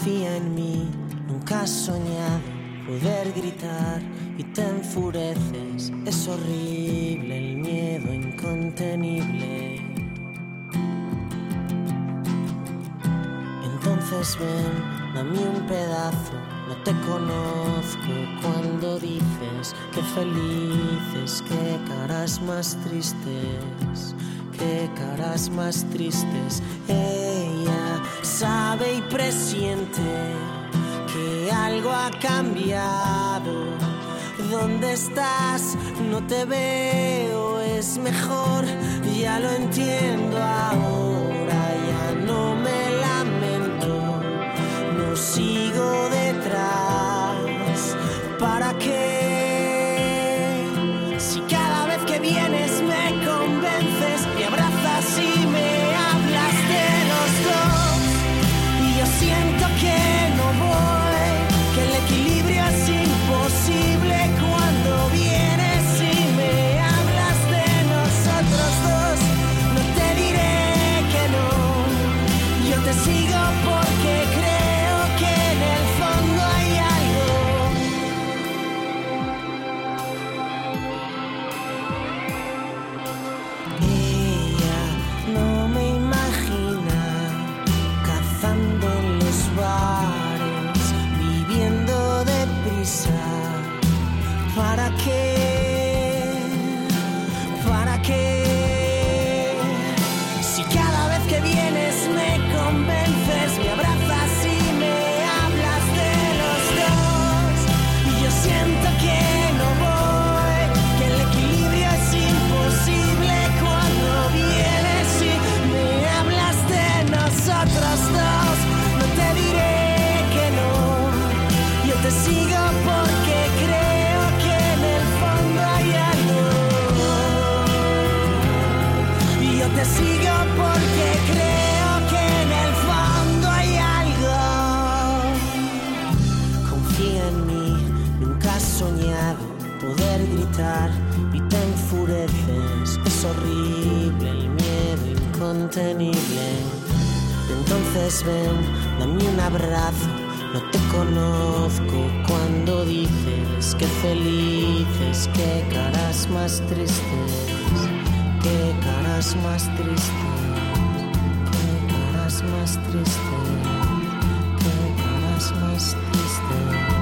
Confía en mí, nunca has soñado poder gritar y te enfureces. Es horrible el miedo incontenible. Entonces ven, dame un pedazo. No te conozco cuando dices que felices, qué caras más tristes, qué caras más tristes. Ella sabe y presiente que algo ha cambiado. ¿Dónde estás? No te veo, es mejor, ya lo entiendo ahora, ya no me lamento, no sigo detrás. ¿Para qué? Si cada vez que vienes me convences, me abrazas y me hablas de los dos, y yo siento que no voy, que el equilibrio es imposible cuando vienes y me hablas de nosotros dos. No te diré que no, yo te sigo porque creo que en el fondo hay algo. Ella no me imagina cazando en los bares, viviendo deprisa. ¿Para qué? ¿Para qué? Si cada vez que vienes me convences, me abrazas y me hablas de los dos, y yo siento que no voy, que el equilibrio es imposible cuando vienes y me hablas de nosotros dos. No te diré que no, yo te sigo porque creo que en el fondo hay algo. Y yo te sigo porque creo que en el fondo hay algo. Confía en mí, nunca has soñado poder gritar y te enfureces. Es horrible el miedo incontenible. Entonces ven, dame un abrazo. No te conozco cuando dices que felices, qué caras más tristes, qué caras más tristes, qué caras más tristes, qué caras más tristes.